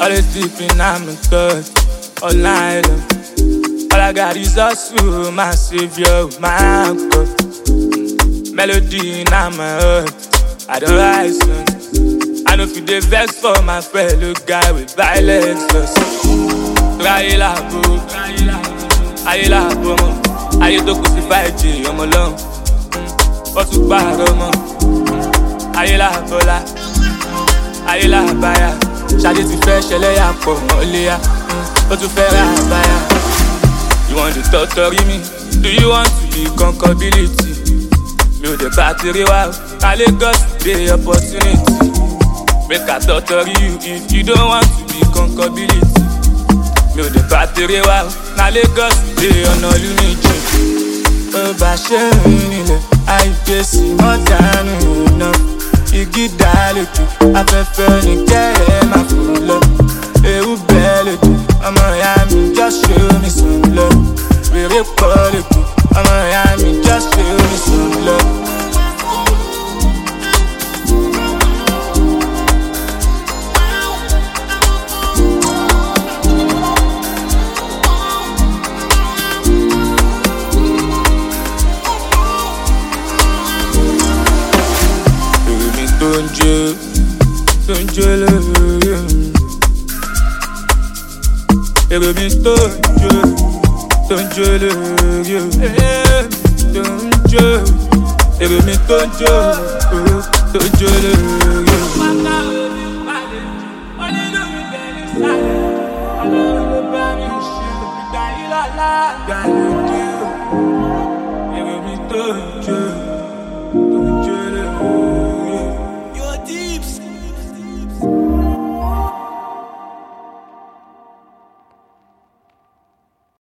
Always sleeping, I'm in thought all night long. All I got is hustle, my savior, my anchor. Melody in my heart, I don't rise on. I know if you dey vex for my fellow guy with violence. Ayé làbò, ayé làbò mọ́. Ayé tó kù sí 5G ọmọ lọ́hùn. Wọ́n tún pààrọ̀ mọ́. Ayé làbọ̀lá, ayé làbáyà. Ṣadé ti fẹ́ ṣẹlẹ́yà pọ̀ mọ́ léyà. Ó tún fẹ́ ra àbáyà. You want to torture me? Do you want to be conquerability? Mi ò dé bátìrì wá o. Na Lagos dey opportunity. Make I torture you if you don't want to be conquerability. Mi ò dé bátìrì wá o. Na Lagos dey ọ̀nà lùmíjì. Ó bá ṣe rìn nílẹ̀, àìpé sí mọ́dánù iná. Igi dá lójú, afẹ́fẹ́ ní kẹ́rẹ́ máa fò lọ. Ewu bẹ́ẹ̀ lójú, ọmọ ìyá mi just show me some love. Wèrè pọ̀ lójú, ọmọ ìyá mi just show me some love. Don't you love you? Èrò mi don't you love you? Don't you? Èrò mi don't you love you? Èrò mi don't you?